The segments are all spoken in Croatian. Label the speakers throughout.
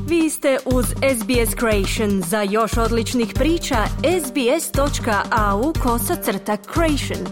Speaker 1: Vi ste uz SBS Creation. Za još odličnih priča, sbs.au/creation.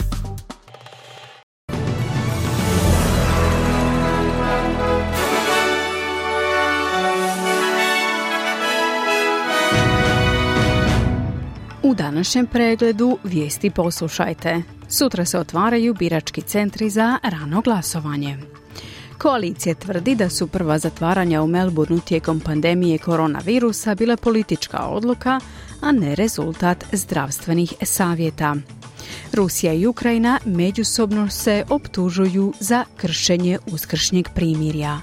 Speaker 2: U današnjem pregledu vijesti poslušajte. Sutra se otvaraju birački centri za rano glasovanje. Koalicija tvrdi da su prva zatvaranja u Melbourneu tijekom pandemije koronavirusa bila politička odluka, a ne rezultat zdravstvenih savjeta. Rusija i Ukrajina međusobno se optužuju za kršenje uskršnjeg primirja.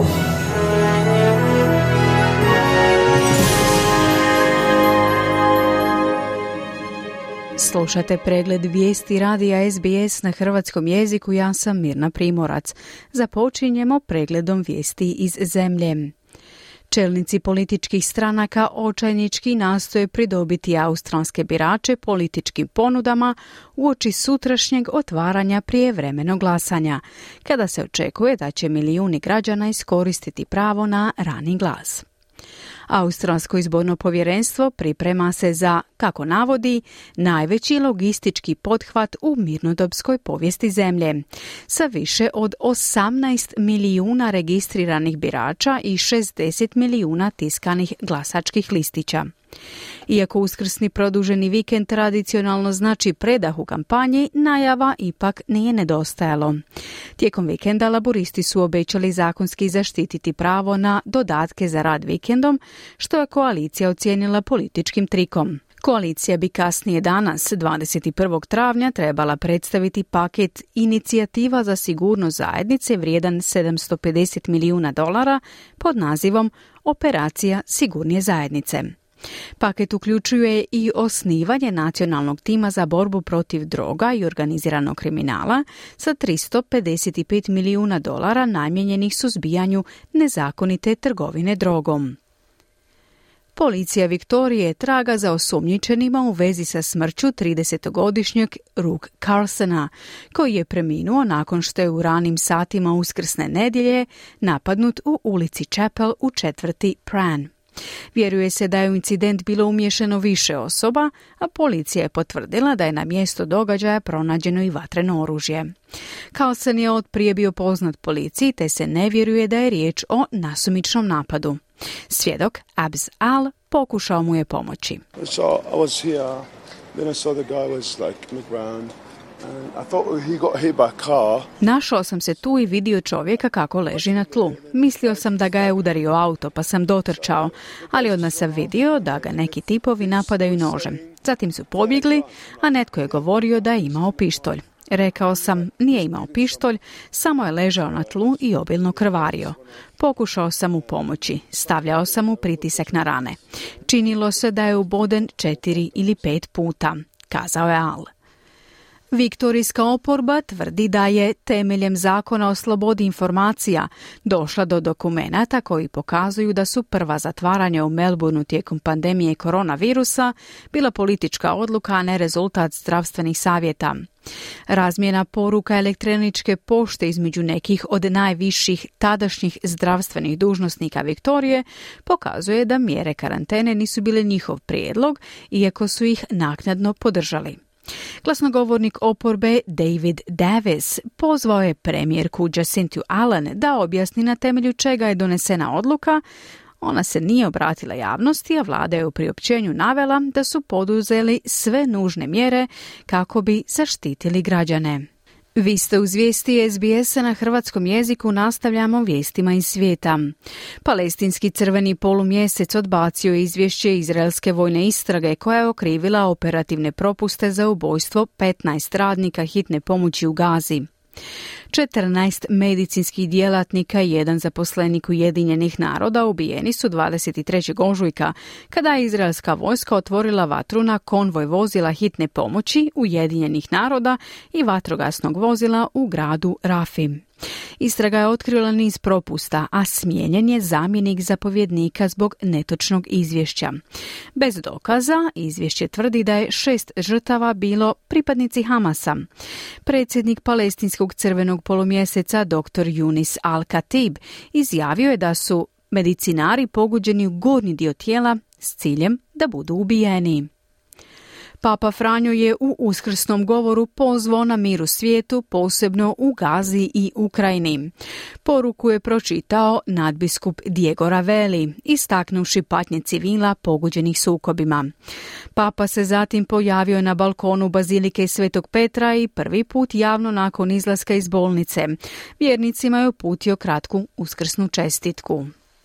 Speaker 2: Slušate pregled vijesti radija SBS na hrvatskom jeziku. Ja sam Mirna Primorac. Započinjemo pregledom vijesti iz zemlje. Čelnici političkih stranaka očajnički nastoje pridobiti australske birače političkim ponudama uoči sutrašnjeg otvaranja prijevremenog glasanja, kada se očekuje da će milijuni građana iskoristiti pravo na rani glas. Australsko izborno povjerenstvo priprema se za, kako navodi, najveći logistički pothvat u mirnodopskoj povijesti zemlje, sa više od 18 milijuna registriranih birača i 60 milijuna tiskanih glasačkih listića. Iako uskrsni produženi vikend tradicionalno znači predah u kampanji, najava ipak nije nedostajalo. Tijekom vikenda laburisti su obećali zakonski zaštititi pravo na dodatke za rad vikendom, što je koalicija ocijenila političkim trikom. Koalicija bi kasnije danas, 21. travnja, trebala predstaviti paket inicijativa za sigurnost zajednice vrijedan $750 milijuna pod nazivom Operacija sigurnije zajednice. Paket uključuje i osnivanje nacionalnog tima za borbu protiv droga i organiziranog kriminala sa $355 milijuna namijenjenih suzbijanju nezakonite trgovine drogom. Policija Viktorije traga za osumnjičenima u vezi sa smrću 30-godišnjeg Rook Carlsona, koji je preminuo nakon što je u ranim satima uskrsne nedjelje napadnut u ulici Chapel u četvrti Prahran. Vjeruje se da je u incident bilo umiješano više osoba, a policija je potvrdila da je na mjesto događaja pronađeno i vatreno oružje. Carlson je od prije bio poznat policiji, te se ne vjeruje da je riječ o nasumičnom napadu. Svjedok Abs Al pokušao mu je pomoći. Našao sam se tu i vidio čovjeka kako leži na tlu. Mislio sam da ga je udario auto, pa sam dotrčao, ali odmah sam vidio da ga neki tipovi napadaju nožem. Zatim su pobjegli, a netko je govorio da je imao pištolj. Rekao sam, nije imao pištolj, samo je ležao na tlu i obilno krvario. Pokušao sam mu pomoći, stavljao sam mu pritisak na rane. Činilo se da je uboden 4 ili 5 puta, kazao je Al. Viktorijska oporba tvrdi da je temeljem zakona o slobodi informacija došla do dokumenata koji pokazuju da su prva zatvaranja u Melbourneu tijekom pandemije koronavirusa bila politička odluka, a ne rezultat zdravstvenih savjeta. Razmjena poruka elektroničke pošte između nekih od najviših tadašnjih zdravstvenih dužnosnika Viktorije pokazuje da mjere karantene nisu bile njihov prijedlog, iako su ih naknadno podržali. Glasnogovornik oporbe David Davis pozvao je premijerku Jacintu Allen da objasni na temelju čega je donesena odluka. Ona se nije obratila javnosti, a vlada je u priopćenju navela da su poduzeli sve nužne mjere kako bi zaštitili građane. Vi ste uz vijesti SBS-a na hrvatskom jeziku. Nastavljamo vijestima iz svijeta. Palestinski crveni polumjesec odbacio izvješće izraelske vojne istrage koja je okrivila operativne propuste za ubojstvo 15 radnika hitne pomoći u Gazi. 14 medicinskih djelatnika i jedan zaposlenik Ujedinjenih naroda ubijeni su 23. ožujka, kada je izraelska vojska otvorila vatru na konvoj vozila hitne pomoći Ujedinjenih naroda i vatrogasnog vozila u gradu Rafi. Istraga je otkrila niz propusta, a smijenjen je zamjenik zapovjednika zbog netočnog izvješća. Bez dokaza, izvješće tvrdi da je 6 žrtava bilo pripadnici Hamasa. Predsjednik Palestinskog crvenog polumjeseca dr. Yunis Al-Khatib izjavio je da su medicinari pogođeni u gornji dio tijela s ciljem da budu ubijeni. Papa Franjo je u uskrsnom govoru pozvao na mir u svijetu, posebno u Gazi i Ukrajini. Poruku je pročitao nadbiskup Diego Ravelli, istaknuvši patnje civila pogođenih sukobima. Papa se zatim pojavio na balkonu Bazilike Svetog Petra i prvi put javno nakon izlaska iz bolnice. Vjernicima je uputio kratku uskrsnu čestitku.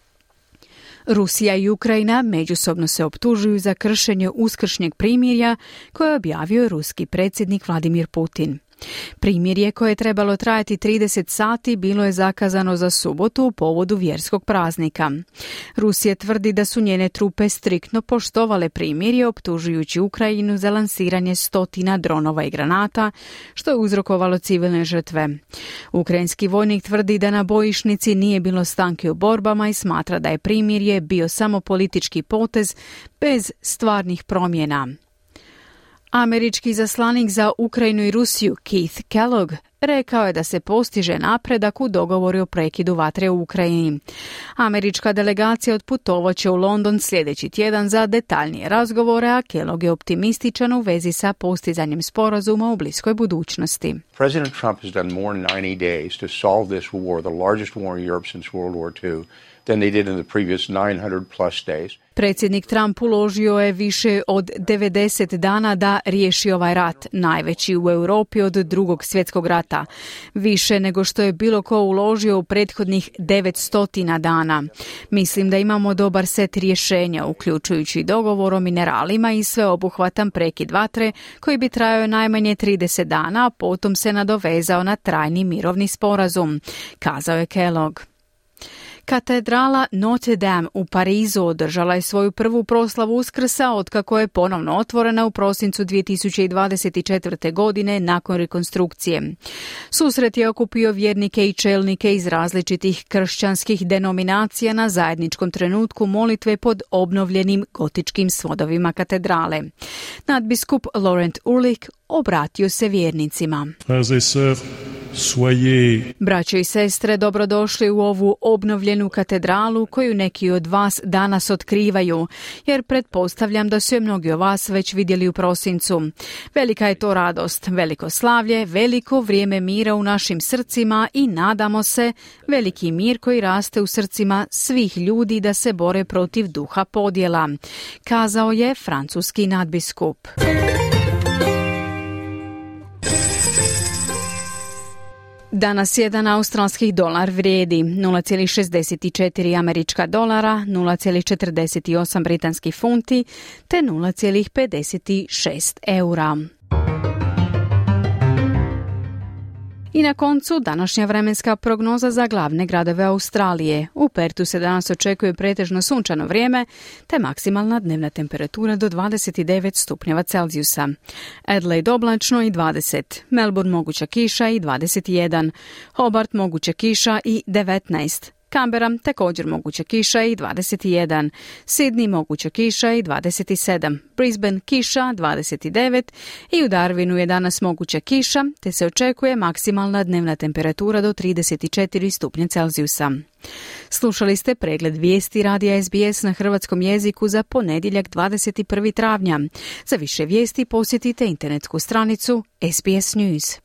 Speaker 2: Rusija i Ukrajina međusobno se optužuju za kršenje uskršnjeg primirja koje je objavio ruski predsjednik Vladimir Putin. Primirje koje je trebalo trajati 30 sati bilo je zakazano za subotu u povodu vjerskog praznika. Rusija tvrdi da su njene trupe striktno poštovale primirje, optužujući Ukrajinu za lansiranje 100 dronova i granata, što je uzrokovalo civilne žrtve. Ukrajinski vojnik tvrdi da na bojišnici nije bilo stanke u borbama i smatra da je primirje bio samo politički potez bez stvarnih promjena. Američki izaslanik za Ukrajinu i Rusiju Keith Kellogg rekao je da se postiže napredak u dogovoru o prekidu vatre u Ukrajini. Američka delegacija otputovat će u London sljedeći tjedan za detaljnije razgovore, a Kellogg je optimističan u vezi sa postizanjem sporazuma u bliskoj budućnosti.
Speaker 3: President Trump has done more in 90 days to solve this war, the largest war in Europe since World War II, than they did in the previous 900 plus days.
Speaker 2: Predsjednik Trump uložio je više od 90 dana da riješi ovaj rat, najveći u Europi od Drugog svjetskog rata. Više nego što je bilo ko uložio u prethodnih 900 dana. Mislim da imamo dobar set rješenja, uključujući dogovor o mineralima i sveobuhvatan prekid vatre koji bi trajao najmanje 30 dana, a potom se nadovezao na trajni mirovni sporazum, kazao je Kellogg. Katedrala Notre Dame u Parizu održala je svoju prvu proslavu Uskrsa otkako je ponovno otvorena u prosincu 2024. godine nakon rekonstrukcije. Susret je okupio vjernike i čelnike iz različitih kršćanskih denominacija na zajedničkom trenutku molitve pod obnovljenim gotičkim svodovima katedrale. Nadbiskup Laurent Urlich obratio se vjernicima. Braćo i sestre, dobrodošli u ovu obnovljenu katedralu koju neki od vas danas otkrivaju, jer pretpostavljam da su je mnogi od vas već vidjeli u prosincu. Velika je to radost, veliko slavlje, veliko vrijeme mira u našim srcima i nadamo se veliki mir koji raste u srcima svih ljudi da se bore protiv duha podjela, kazao je francuski nadbiskup. Danas jedan australski dolar vrijedi 0,64 američka dolara, 0,48 britanskih funti te 0,56 eura. I na koncu današnja vremenska prognoza za glavne gradove Australije. U Pertu se danas očekuje pretežno sunčano vrijeme, te maksimalna dnevna temperatura do 29 stupnjeva Celzijusa. Adelaide oblačno i 20, Melbourne moguća kiša i 21, Hobart moguća kiša i 19, Canberra također moguća kiša i 21, Sydney moguća kiša i 27, Brisbane kiša 29 i u Darwinu je danas moguća kiša, te se očekuje maksimalna dnevna temperatura do 34 stupnja Celzijusa. Slušali ste pregled vijesti radija SBS na hrvatskom jeziku za ponedjeljak 21. travnja. Za više vijesti posjetite internetsku stranicu SBS News.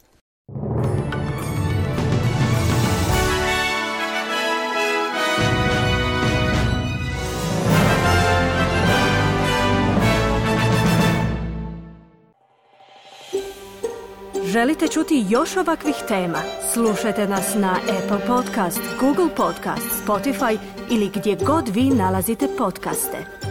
Speaker 1: Želite čuti još ovakvih tema? Slušajte nas na Apple Podcast, Google Podcast, Spotify ili gdje god vi nalazite podcaste.